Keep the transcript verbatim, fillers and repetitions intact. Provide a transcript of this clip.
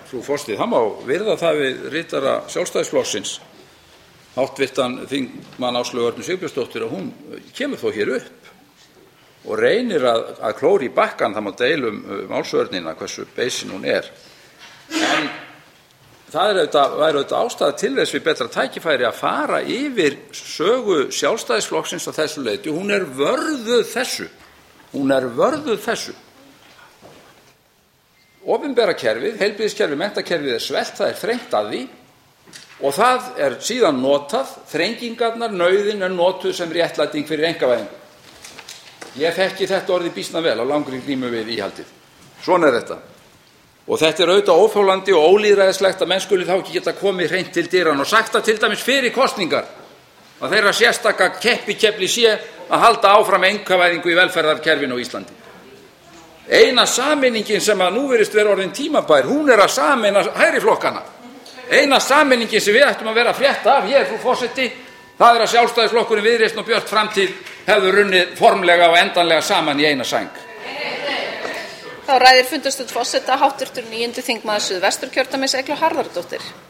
frú forseti. Það má virða það við ritara Sjálfstæðisflokksins, háttvirtan þingmann Áslaugu Örnu Sigurbjörnsdóttur, að hún kemur þó hér upp og reynir að, að klóra í bakkann. Það má deila um málsvörnina hversu beisin hún er. En það er auðvitað, væri auðvitað ástæða til þess við betra tækifæri að fara yfir sögu Sjálfstæðisflokksins að þessu leyti. Hún er vörðuð þessu. Hún er vörðuð þessu. Opinbera kerfið, heilbrigðiskerfið, menntakerfið er svelt, það er þrengt að því og það er síðan notað, þrengingarnar, nauðin er notuð sem réttlæting fyrir einkavæðingu. Ég þekki þetta orðið býsna vel á langri glímu við íhaldið. Svona er þetta. Og þetta er auðvitað óþolandi og ólýðræðislegt að menn skuli þá ekki geta komið hreint til dyranna og sagt það til dæmis fyrir kosningar að þeirra sérstaka keppikefli sé að halda áfram einkavæðingu í velferðarkerfinu á Íslandi. Eina sameiningin sem að nú virðist vera orðin tímabær, hún er að sameina hægri flokkana. Eina sameiningin sem við ættum að vera að frétta af hér, frú forseti, það er að Sjálfstæðisflokkurinn, Viðreisn og Björt framtíð hefðu runnið formlega og endanlega saman í eina sæng. Þá ræðir fundarstjórn forseta háttvirtur níundi þingmaður Suðvesturkjördæmis Eygló Harðardóttir.